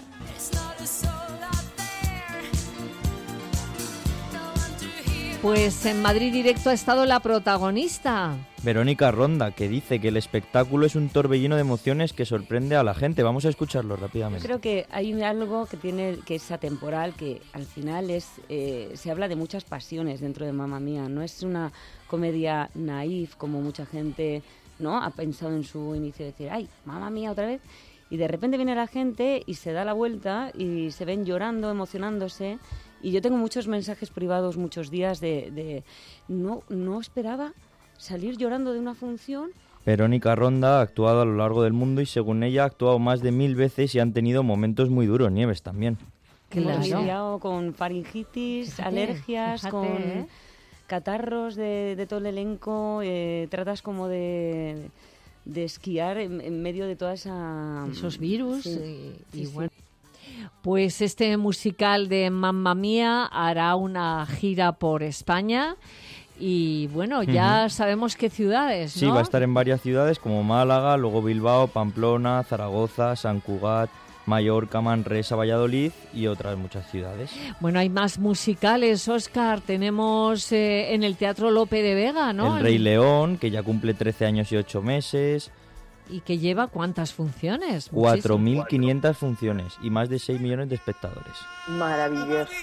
Pues en Madrid Directo ha estado la protagonista. Verónica Ronda, que dice que el espectáculo es un torbellino de emociones que sorprende a la gente. Vamos a escucharlo Yo rápidamente. creo que hay algo que tiene que es atemporal, que al final es eh, se habla de muchas pasiones dentro de Mamma Mía. No es una comedia naif como mucha gente, ¿no?, ha pensado en su inicio, de decir, ay, Mamma Mía otra vez. Y de repente viene la gente y se da la vuelta y se ven llorando, emocionándose. Y yo tengo muchos mensajes privados muchos días de, de no, no esperaba salir llorando de una función. Verónica Ronda ha actuado a lo largo del mundo y según ella ha actuado más de mil veces y han tenido momentos muy duros, Nieves también. Hemos lidiado con faringitis, Fíjate, alergias, fíjate, con ¿eh? catarros de, de todo el elenco, eh, tratas como de, de esquiar en, en medio de toda esa... Esos virus Sí, y, sí, y sí. bueno. Pues este musical de Mamma Mía hará una gira por España y bueno, ya Ujú. sabemos qué ciudades, ¿no? Sí, va a estar en varias ciudades como Málaga, luego Bilbao, Pamplona, Zaragoza, San Cugat, Mallorca, Manresa, Valladolid y otras muchas ciudades. Bueno, hay más musicales, Óscar. Tenemos eh, en el Teatro Lope de Vega, ¿no? El Rey León, que ya cumple trece años y ocho meses, ¿Y que lleva cuántas funciones? cuatro mil Muchísimo. quinientas funciones y más de seis millones de espectadores. Maravilloso.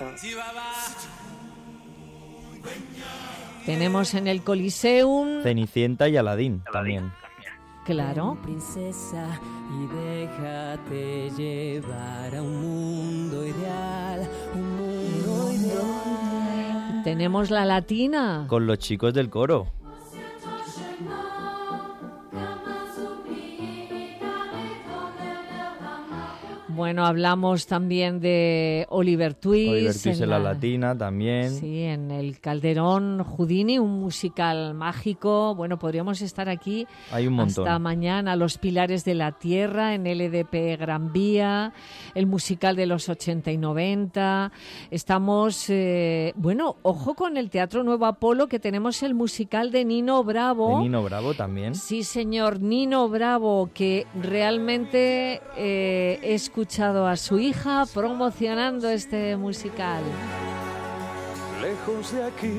Tenemos en el Coliseum, Cenicienta y Aladín también. claro. Princesa, y déjate llevar a un mundo ideal, un mundo ideal. Tenemos la Latina. Con los chicos del coro. Bueno, hablamos también de Oliver Twist. Oliver Twist en la la- Latina también. Sí, en el Calderón Houdini, un musical mágico. Bueno, podríamos estar aquí Hay un montón. hasta mañana. Los Pilares de la Tierra en L D P Gran Vía, el musical de los ochenta y noventa. Estamos, eh, bueno, ojo con el Teatro Nuevo Apolo, que tenemos el musical de Nino Bravo. De Nino Bravo también. Sí, señor, Nino Bravo, que realmente eh, he escuchado a su hija promocionando este musical. Lejos de aquí.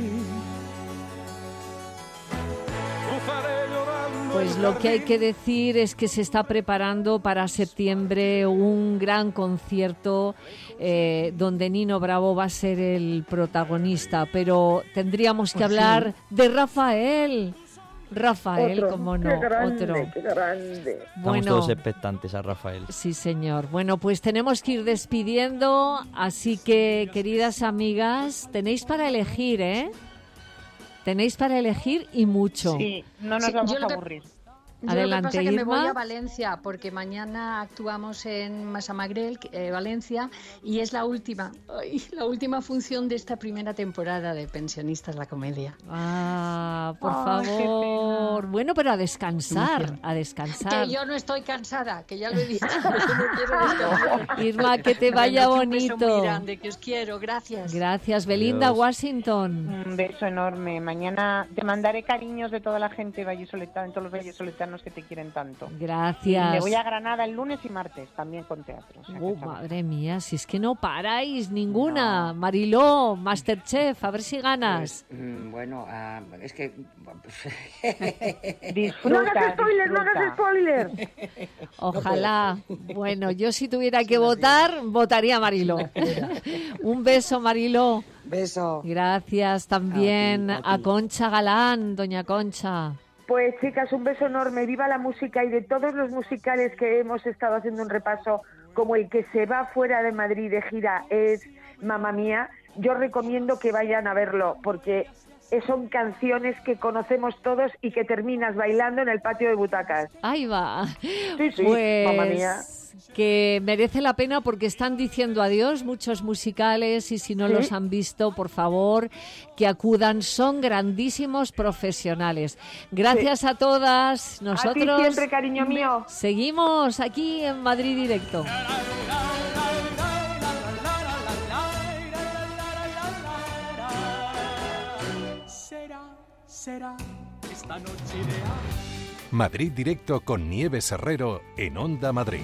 Cruzaré llorando Pues el lo que hay jardín. que decir es que se está preparando para septiembre un gran concierto eh, donde Nino Bravo va a ser el protagonista, pero tendríamos que Pues sí. hablar de Rafael. Rafael, Otro. como no, Qué grande, otro. qué grande. Estamos Bueno, todos expectantes a Rafael. sí, señor. Bueno, pues tenemos que ir despidiendo, así que, queridas amigas, tenéis para elegir, ¿eh? Tenéis para elegir y mucho. Sí, no nos Sí, vamos yo lo a que- aburrir. Yo Adelante, lo que pasa es que me voy Irma. a Valencia porque mañana actuamos en Massamagrell, eh, Valencia, y es la última, ay, la última función de esta primera temporada de Pensionistas la Comedia. Ah, por Ay, qué favor. Bueno, pero a descansar, Emoción. a descansar. Que yo no estoy cansada, que ya lo he dicho, que no quiero descansar. Irma, que te vaya Bueno, que un beso bonito. muy grande, que os quiero, gracias. Gracias, Belinda Adiós. Washington. Un beso enorme. Mañana te mandaré cariños de toda la gente vallisoletana, en todos los vallisoletanos madrileños que te quieren tanto. Gracias. Y me voy a Granada el lunes y martes, también con teatro. O sea, Oh, que madre mía, si es que no paráis ninguna. No. Mariló, Masterchef, a ver si ganas. Pues, mm, bueno, uh, es que... Disfruta, no hagas spoiler, no hagas spoiler. Ojalá. Bueno, yo si tuviera que votar, votaría a Mariló. Un beso, Mariló. Beso. Gracias también a, ti, a, ti. a Concha Galán, doña Concha. Pues chicas, un beso enorme, viva la música, y de todos los musicales que hemos estado haciendo un repaso, como el que se va fuera de Madrid de gira es Mamma Mía, yo recomiendo que vayan a verlo, porque son canciones que conocemos todos y que terminas bailando en el patio de butacas. Ahí va. Sí, sí, pues... Mamma Mía. Que merece la pena porque están diciendo adiós muchos musicales, y si no ¿Sí? los han visto, por favor, que acudan, son grandísimos profesionales. Gracias sí. a todas. Nosotros a ti siempre, cariño mío. Seguimos aquí en Madrid Directo. Será, será esta noche ideal. Madrid Directo con Nieves Herrero en Onda Madrid.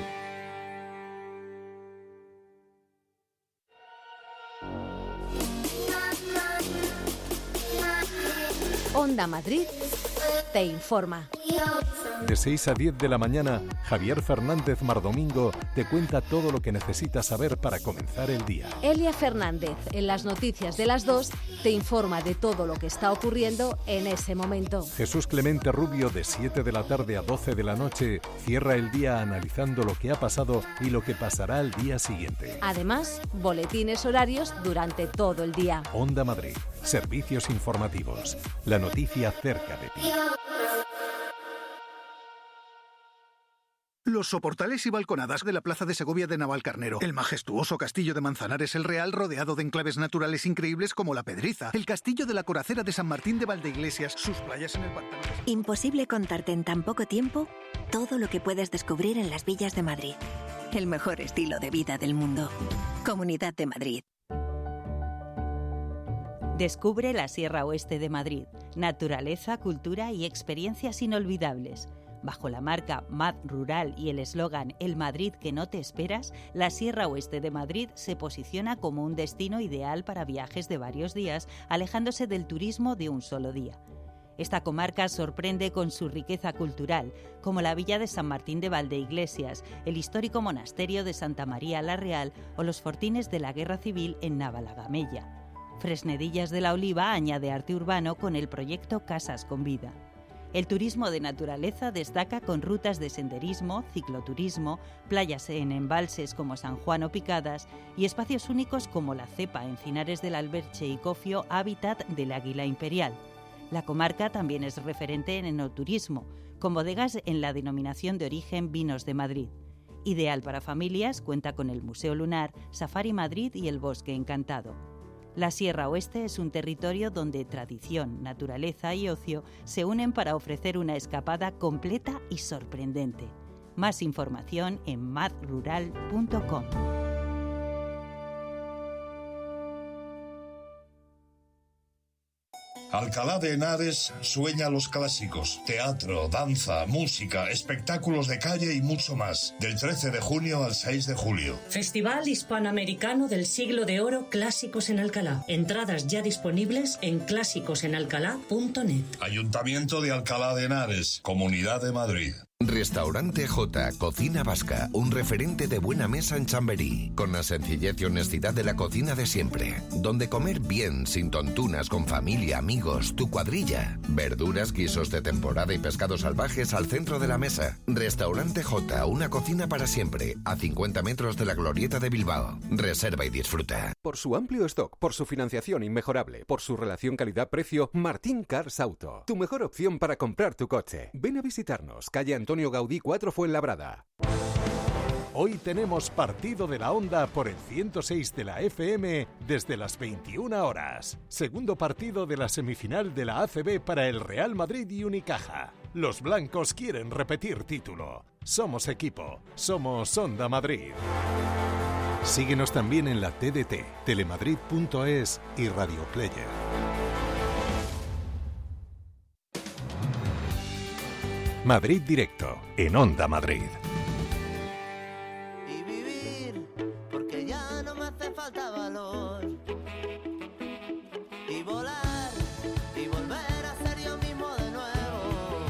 Onda Madrid te informa. De seis a diez de la mañana, Javier Fernández Mardomingo te cuenta todo lo que necesitas saber para comenzar el día. Elia Fernández, en las noticias de las dos, te informa de todo lo que está ocurriendo en ese momento. Jesús Clemente Rubio, de siete de la tarde a doce de la noche, cierra el día analizando lo que ha pasado y lo que pasará al día siguiente. Además, boletines horarios durante todo el día. Onda Madrid, servicios informativos. La noticia cerca de ti. Los soportales y balconadas de la Plaza de Segovia de Navalcarnero, el majestuoso castillo de Manzanares el Real, rodeado de enclaves naturales increíbles como la Pedriza, el castillo de la Coracera de San Martín de Valdeiglesias, sus playas en el pantano. Imposible contarte en tan poco tiempo todo lo que puedes descubrir en las villas de Madrid. El mejor estilo de vida del mundo. Comunidad de Madrid. Descubre la Sierra Oeste de Madrid. Naturaleza, cultura y experiencias inolvidables. Bajo la marca Mad Rural y el eslogan El Madrid que no te esperas, la Sierra Oeste de Madrid se posiciona como un destino ideal para viajes de varios días, alejándose del turismo de un solo día. Esta comarca sorprende con su riqueza cultural, como la villa de San Martín de Valdeiglesias, el histórico monasterio de Santa María la Real o los fortines de la Guerra Civil en Navalagamella. Fresnedillas de la Oliva añade arte urbano con el proyecto Casas con Vida. El turismo de naturaleza destaca con rutas de senderismo, cicloturismo, playas en embalses como San Juan o Picadas y espacios únicos como la Cepa, Encinares del Alberche y Cofio, hábitat del águila imperial. La comarca también es referente en enoturismo, con bodegas en la denominación de origen Vinos de Madrid. Ideal para familias, cuenta con el Museo Lunar, Safari Madrid y el Bosque Encantado. La Sierra Oeste es un territorio donde tradición, naturaleza y ocio se unen para ofrecer una escapada completa y sorprendente. Más información en mad rural punto com. Alcalá de Henares sueña los clásicos, teatro, danza, música, espectáculos de calle y mucho más, del trece de junio al seis de julio. Festival Hispanoamericano del Siglo de Oro Clásicos en Alcalá. Entradas ya disponibles en clásicos en alcalá punto net. Ayuntamiento de Alcalá de Henares, Comunidad de Madrid. Restaurante J, Cocina Vasca, un referente de buena mesa en Chamberí, con la sencillez y honestidad de la cocina de siempre, donde comer bien, sin tontunas, con familia, amigos, tu cuadrilla, verduras, guisos de temporada y pescados salvajes al centro de la mesa. Restaurante J, una cocina para siempre, a cincuenta metros de la Glorieta de Bilbao. Reserva y disfruta. Por su amplio stock, por su financiación inmejorable, por su relación calidad-precio, Martín Cars Auto, tu mejor opción para comprar tu coche. Ven a visitarnos, calle Antonio Antonio Gaudí cuatro Fuenlabrada. Hoy tenemos partido de la Onda por el ciento seis de la F M desde las veintiuna horas. Segundo partido de la semifinal de la A C B para el Real Madrid y Unicaja. Los blancos quieren repetir título. Somos equipo. Somos Onda Madrid. Síguenos también en la T D T, telemadrid punto es y Radio Player. Madrid Directo, en Onda Madrid. Y vivir, porque ya no me hace falta valor. Y volar, y volver a ser yo mismo de nuevo.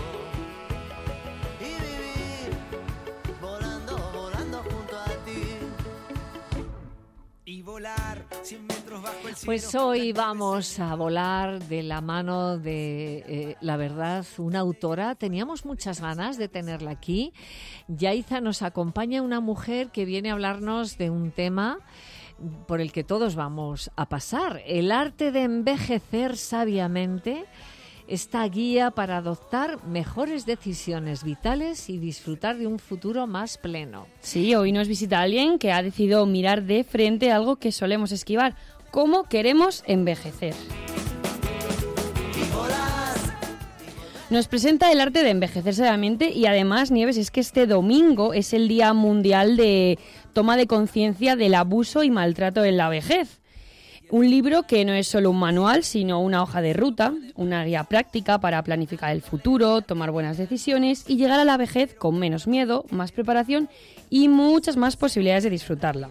Y vivir, volando, volando junto a ti. Y volar cien metros bajo el cielo. Pues hoy vamos a volar de la mano de, eh, la verdad, una autora. Teníamos muchas ganas de tenerla aquí. Yaiza nos acompaña, una mujer que viene a hablarnos de un tema por el que todos vamos a pasar: el arte de envejecer sabiamente. Esta guía para adoptar mejores decisiones vitales y disfrutar de un futuro más pleno. Sí, hoy nos visita alguien que ha decidido mirar de frente algo que solemos esquivar: cómo queremos envejecer. Nos presenta el arte de envejecer sabiamente y además, Nieves, es que este domingo es el Día Mundial de Toma de Conciencia del Abuso y Maltrato en la Vejez. Un libro que no es solo un manual, sino una hoja de ruta, una guía práctica para planificar el futuro, tomar buenas decisiones y llegar a la vejez con menos miedo, más preparación y muchas más posibilidades de disfrutarla.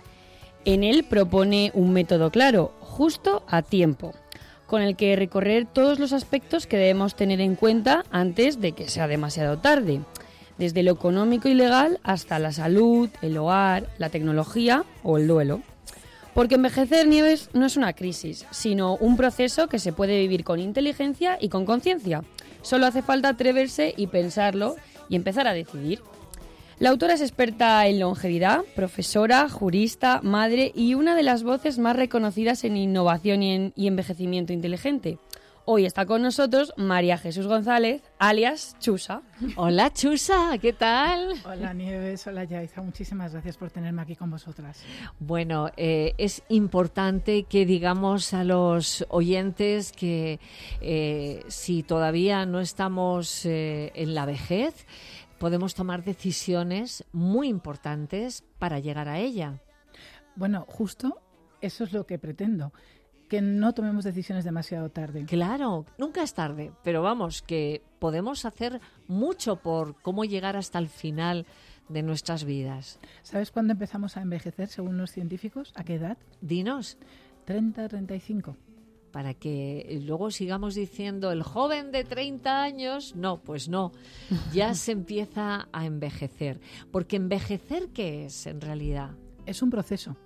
En él propone un método claro, justo a tiempo, con el que recorrer todos los aspectos que debemos tener en cuenta antes de que sea demasiado tarde, desde lo económico y legal hasta la salud, el hogar, la tecnología o el duelo. Porque envejecer, Nieves, no es una crisis, sino un proceso que se puede vivir con inteligencia y con conciencia. Solo hace falta atreverse y pensarlo y empezar a decidir. La autora es experta en longevidad, profesora, jurista, madre y una de las voces más reconocidas en innovación y en y envejecimiento inteligente. Hoy está con nosotros María Jesús González, alias Chusa. Hola, Chusa, ¿qué tal? Hola, Nieves, hola, Yaiza, muchísimas gracias por tenerme aquí con vosotras. Bueno, eh, es importante que digamos a los oyentes que eh, si todavía no estamos eh, en la vejez, podemos tomar decisiones muy importantes para llegar a ella. Bueno, justo eso es lo que pretendo, que no tomemos decisiones demasiado tarde. Claro, nunca es tarde, pero vamos, que podemos hacer mucho por cómo llegar hasta el final de nuestras vidas. ¿Sabes cuándo empezamos a envejecer según los científicos? ¿A qué edad? Dinos. treinta, treinta y cinco. Para que luego sigamos diciendo el joven de treinta años, no, pues no, ya se empieza a envejecer. Porque envejecer, ¿qué es en realidad? Es un proceso.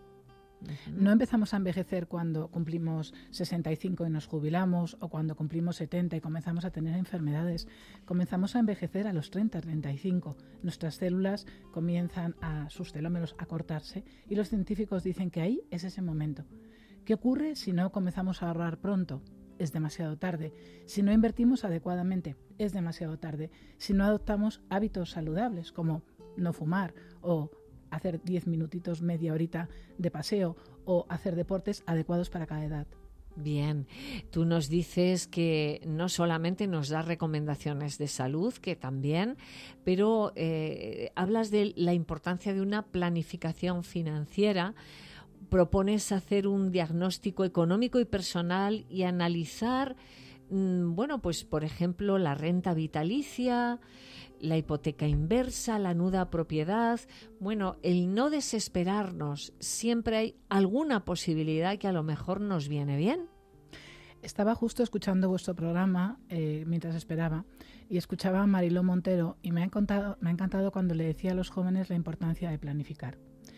No empezamos a envejecer cuando cumplimos sesenta y cinco y nos jubilamos, o cuando cumplimos setenta y comenzamos a tener enfermedades. Comenzamos a envejecer a los treinta, treinta y cinco. Nuestras células comienzan a sus telómeros a cortarse y los científicos dicen que ahí es ese momento. ¿Qué ocurre si no comenzamos a ahorrar pronto? Es demasiado tarde. Si no invertimos adecuadamente, es demasiado tarde. Si no adoptamos hábitos saludables como no fumar o hacer diez minutitos, media horita de paseo o hacer deportes adecuados para cada edad. Bien, tú nos dices que no solamente nos das recomendaciones de salud, que también, pero eh, hablas de la importancia de una planificación financiera. Propones hacer un diagnóstico económico y personal y analizar, mmm, bueno, pues por ejemplo, la renta vitalicia, la hipoteca inversa, la nuda propiedad. Bueno, el no desesperarnos, siempre hay alguna posibilidad que a lo mejor nos viene bien. Estaba justo escuchando vuestro programa eh, mientras esperaba y escuchaba a Mariló Montero y me ha encantado, me ha encantado cuando le decía a los jóvenes la importancia de planificar.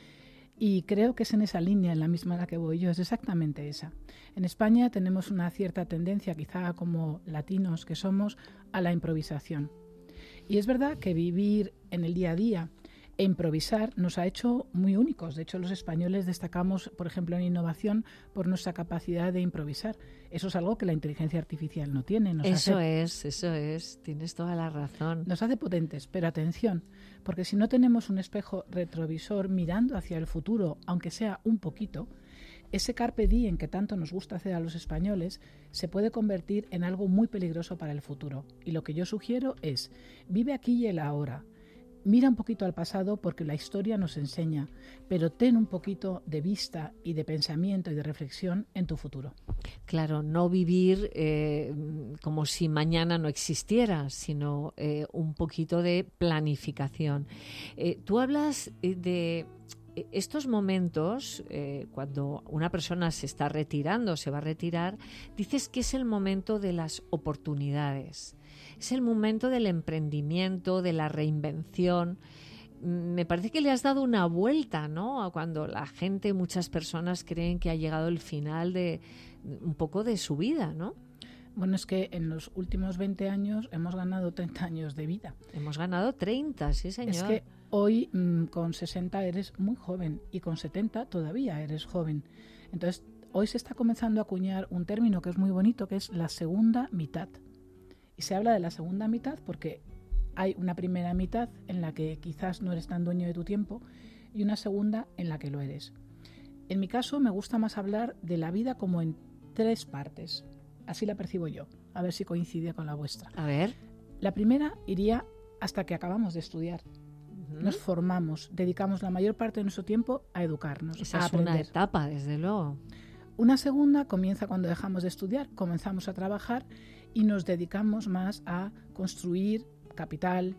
Y creo que es en esa línea, en la misma en la que voy yo, es exactamente esa. En España tenemos una cierta tendencia, quizá como latinos que somos, a la improvisación. Y es verdad que vivir en el día a día e improvisar nos ha hecho muy únicos. De hecho, los españoles destacamos, por ejemplo, en innovación por nuestra capacidad de improvisar. Eso es algo que la inteligencia artificial no tiene. Nos eso hace, es, eso es. Tienes toda la razón. Nos hace potentes, pero atención, porque si no tenemos un espejo retrovisor mirando hacia el futuro, aunque sea un poquito, ese carpe diem que tanto nos gusta hacer a los españoles se puede convertir en algo muy peligroso para el futuro. Y lo que yo sugiero es, vive aquí y el ahora. mira un poquito al pasado porque la historia nos enseña, pero ten un poquito de vista y de pensamiento y de reflexión en tu futuro. Claro, no vivir eh, como si mañana no existiera, sino eh, un poquito de planificación. Eh, tú hablas eh, de estos momentos, eh, cuando una persona se está retirando, se va a retirar, dices que es el momento de las oportunidades. Es el momento del emprendimiento, de la reinvención. Me parece que le has dado una vuelta, ¿no? A cuando la gente, muchas personas creen que ha llegado el final de un poco de su vida, ¿no? Bueno, es que en los últimos veinte años hemos ganado treinta años de vida. Hemos ganado treinta, sí, señor. Es que hoy mmm, con sesenta eres muy joven y con setenta todavía eres joven. Entonces, hoy se está comenzando a acuñar un término que es muy bonito, que es la segunda mitad. Y se habla de la segunda mitad porque hay una primera mitad en la que quizás no eres tan dueño de tu tiempo y una segunda en la que lo eres. En mi caso me gusta más hablar de la vida como en tres partes. Así la percibo yo, a ver si coincide con la vuestra. A ver. La primera iría hasta que acabamos de estudiar. Uh-huh. Nos formamos, dedicamos la mayor parte de nuestro tiempo a educarnos, Esa a es aprender. una etapa, desde luego. Una segunda comienza cuando dejamos de estudiar, comenzamos a trabajar y nos dedicamos más a construir capital,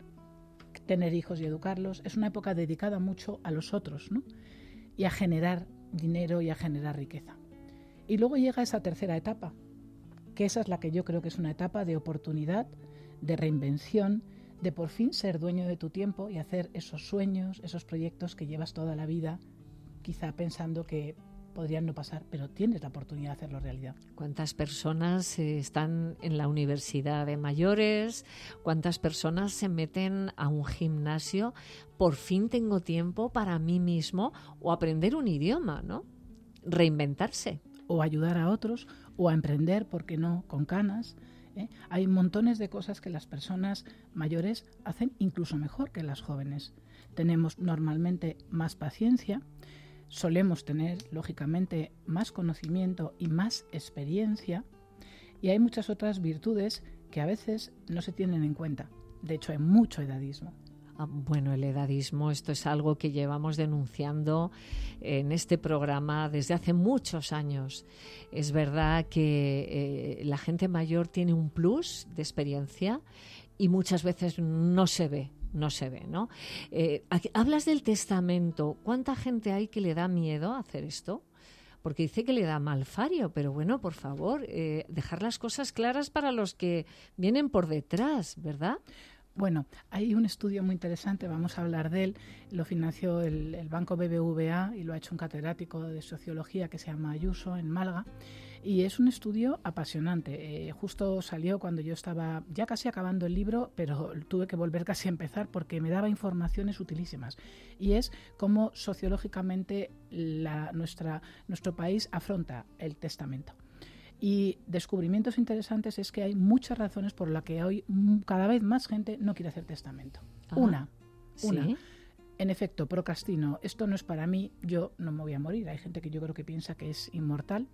tener hijos y educarlos. Es una época dedicada mucho a los otros, ¿no? Y a generar dinero y a generar riqueza. Y luego llega esa tercera etapa, que esa es la que yo creo que es una etapa de oportunidad, de reinvención, de por fin ser dueño de tu tiempo y hacer esos sueños, esos proyectos que llevas toda la vida, quizá pensando que podrían no pasar, pero tienes la oportunidad de hacerlo realidad. ¿Cuántas personas eh, están en la universidad de mayores? ¿Cuántas personas se meten a un gimnasio? Por fin tengo tiempo para mí mismo o aprender un idioma, ¿no? Reinventarse. O ayudar a otros, o a emprender, ¿por qué no?, con canas. ¿eh? Hay montones de cosas que las personas mayores hacen incluso mejor que las jóvenes. Tenemos normalmente más paciencia, solemos tener, lógicamente, más conocimiento y más experiencia, y hay muchas otras virtudes que a veces no se tienen en cuenta. De hecho, hay mucho edadismo. Ah, bueno, el edadismo, esto es algo que llevamos denunciando en este programa desde hace muchos años. Es verdad que eh, la gente mayor tiene un plus de experiencia y muchas veces no se ve. No se ve, ¿no? Eh, hablas del testamento. ¿Cuánta gente hay que le da miedo a hacer esto? Porque dice que le da malfario, pero bueno, por favor, eh, dejar las cosas claras para los que vienen por detrás, ¿verdad? Bueno, hay un estudio muy interesante, vamos a hablar de él, lo financió el, el Banco B B V A y lo ha hecho un catedrático de sociología que se llama Ayuso en Málaga, y es un estudio apasionante. Eh, justo salió cuando yo estaba ya casi acabando el libro, pero tuve que volver casi a empezar porque me daba informaciones utilísimas, y es cómo sociológicamente la, nuestra, nuestro país afronta el testamento. Y descubrimientos interesantes es que hay muchas razones por las que hoy cada vez más gente no quiere hacer testamento. Ajá. Una, una. ¿Sí? En efecto, procrastino. Esto no es para mí, yo no me voy a morir. Hay gente que yo creo que piensa que es inmortal.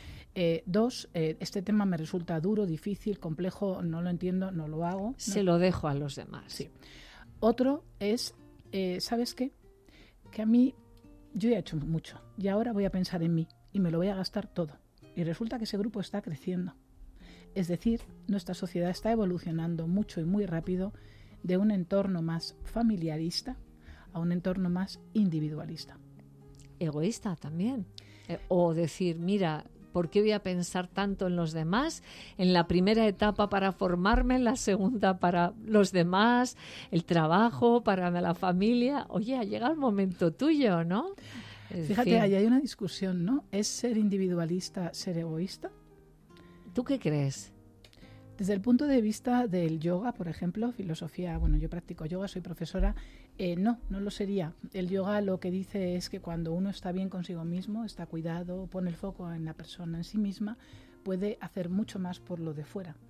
Eh, dos, eh, este tema me resulta duro, difícil, complejo, no lo entiendo, no lo hago. Se no. lo dejo a los demás. Sí. Otro es, eh, ¿sabes qué? Que a mí, yo ya he hecho mucho y ahora voy a pensar en mí y me lo voy a gastar todo. Y resulta que ese grupo está creciendo. Es decir, nuestra sociedad está evolucionando mucho y muy rápido de un entorno más familiarista a un entorno más individualista. Egoísta también. Eh, o decir, mira, ¿por qué voy a pensar tanto en los demás? En la primera etapa para formarme, en la segunda para los demás, el trabajo, para la familia. Oye, ha llegado el momento tuyo, ¿no? En Fíjate, fin. ahí hay una discusión, ¿no? ¿Es ser individualista ser egoísta? ¿Tú qué crees? Desde el punto de vista del yoga, por ejemplo, filosofía, bueno, yo practico yoga, soy profesora, eh, no, no lo sería. El yoga lo que dice es que cuando uno está bien consigo mismo, está cuidado, pone el foco en la persona en sí misma, puede hacer mucho más por lo de fuera.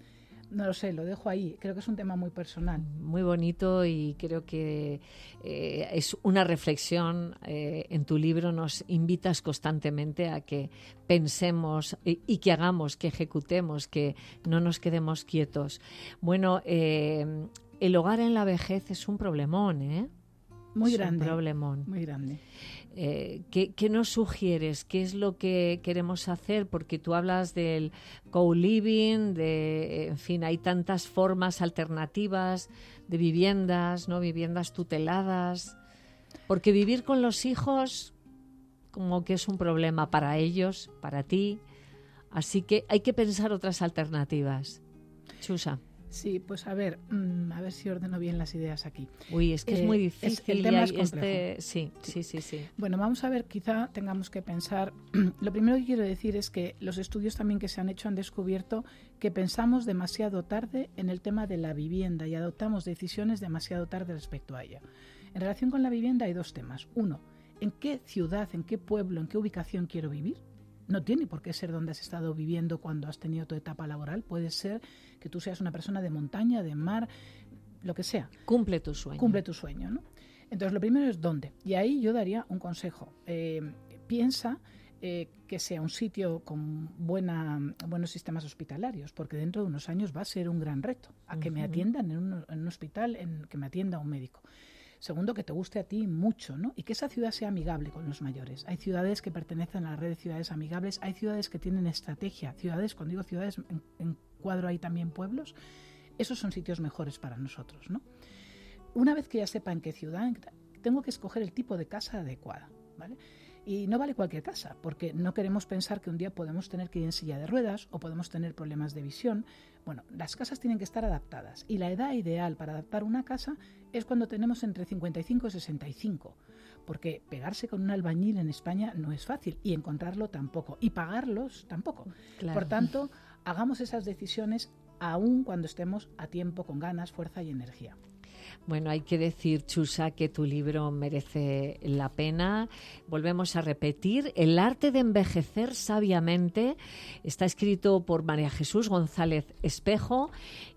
No lo sé, lo dejo ahí. Creo que es un tema muy personal. Muy bonito y creo que eh, es una reflexión. Eh, en tu libro nos invitas constantemente a que pensemos y, y que hagamos, que ejecutemos, que no nos quedemos quietos. Bueno, eh, el hogar en la vejez es un problemón, ¿eh? Muy es grande. Un problemón. Muy grande. Eh, ¿qué, ¿Qué nos sugieres? ¿Qué es lo que queremos hacer? Porque tú hablas del co-living, de, en fin, hay tantas formas alternativas de viviendas, ¿no? Viviendas tuteladas. Porque vivir con los hijos como que es un problema para ellos, para ti. Así que hay que pensar otras alternativas. Chusa. Sí, pues a ver, mmm, a ver si ordeno bien las ideas aquí. Uy, es que eh, es muy difícil. Es, el tema es complejo. Este, sí, sí, sí, sí. Bueno, vamos a ver, quizá tengamos que pensar. Lo primero que quiero decir es que los estudios también que se han hecho han descubierto que pensamos demasiado tarde en el tema de la vivienda y adoptamos decisiones demasiado tarde respecto a ella. En relación con la vivienda hay dos temas. Uno, ¿en qué ciudad, en qué pueblo, en qué ubicación quiero vivir? No tiene por qué ser donde has estado viviendo cuando has tenido tu etapa laboral. Puede ser que tú seas una persona de montaña, de mar, lo que sea. Cumple tu sueño. Cumple tu sueño, ¿no? Entonces, lo primero es dónde. Y ahí yo daría un consejo. Eh, piensa eh, que sea un sitio con buena, buenos sistemas hospitalarios, porque dentro de unos años va a ser un gran reto. A que uh-huh. me atiendan en un, en un hospital, en que me atienda un médico. Segundo, que te guste a ti mucho, ¿no? Y que esa ciudad sea amigable con los mayores. Hay ciudades que pertenecen a la red de ciudades amigables, hay ciudades que tienen estrategia. Ciudades, cuando digo ciudades, en, en cuadro hay también pueblos. Esos son sitios mejores para nosotros, ¿no? Una vez que ya sepa en qué ciudad, tengo que escoger el tipo de casa adecuada, ¿vale? Y no vale cualquier casa, porque no queremos pensar que un día podemos tener que ir en silla de ruedas o podemos tener problemas de visión. Bueno, las casas tienen que estar adaptadas y la edad ideal para adaptar una casa es cuando tenemos entre cincuenta y cinco y sesenta y cinco, porque pegarse con un albañil en España no es fácil y encontrarlo tampoco, y pagarlos tampoco. Claro. Por tanto, hagamos esas decisiones aún cuando estemos a tiempo, con ganas, fuerza y energía. Bueno, hay que decir, Chusa, que tu libro merece la pena. Volvemos a repetir, El arte de envejecer sabiamente. Está escrito por María Jesús González Espejo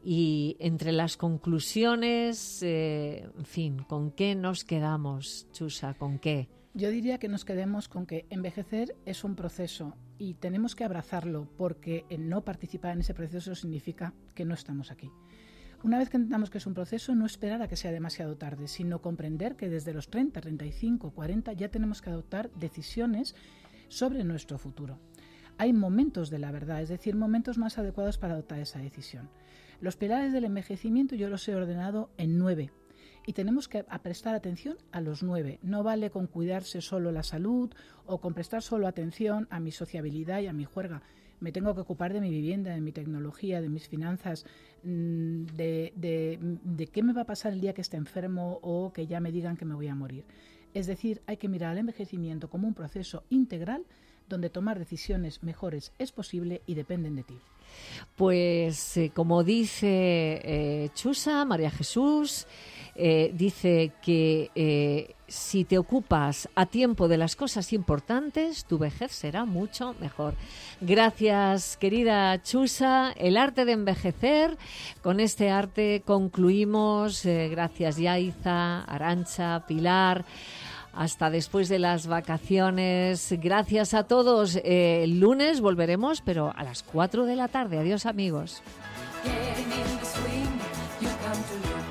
y entre las conclusiones, eh, en fin, ¿con qué nos quedamos, Chusa? ¿Con qué? Yo diría que nos quedemos con que envejecer es un proceso y tenemos que abrazarlo, porque el no participar en ese proceso significa que no estamos aquí. Una vez que entendamos que es un proceso, no esperar a que sea demasiado tarde, sino comprender que desde los treinta, treinta y cinco, cuarenta ya tenemos que adoptar decisiones sobre nuestro futuro. Hay momentos de la verdad, es decir, momentos más adecuados para adoptar esa decisión. Los pilares del envejecimiento yo los he ordenado en nueve y tenemos que prestar atención a los nueve. No vale con cuidarse solo la salud o con prestar solo atención a mi sociabilidad y a mi juerga. Me tengo que ocupar de mi vivienda, de mi tecnología, de mis finanzas, de, de, de qué me va a pasar el día que esté enfermo o que ya me digan que me voy a morir. Es decir, hay que mirar al envejecimiento como un proceso integral donde tomar decisiones mejores es posible y dependen de ti. Pues eh, como dice eh, Chusa, María Jesús, eh, dice que eh, si te ocupas a tiempo de las cosas importantes, tu vejez será mucho mejor. Gracias, querida Chusa. El arte de envejecer. Con este arte concluimos. Eh, gracias, Yaiza, Arantxa, Pilar. Hasta después de las vacaciones. Gracias a todos. Eh, el lunes volveremos, pero a las cuatro de la tarde. Adiós, amigos.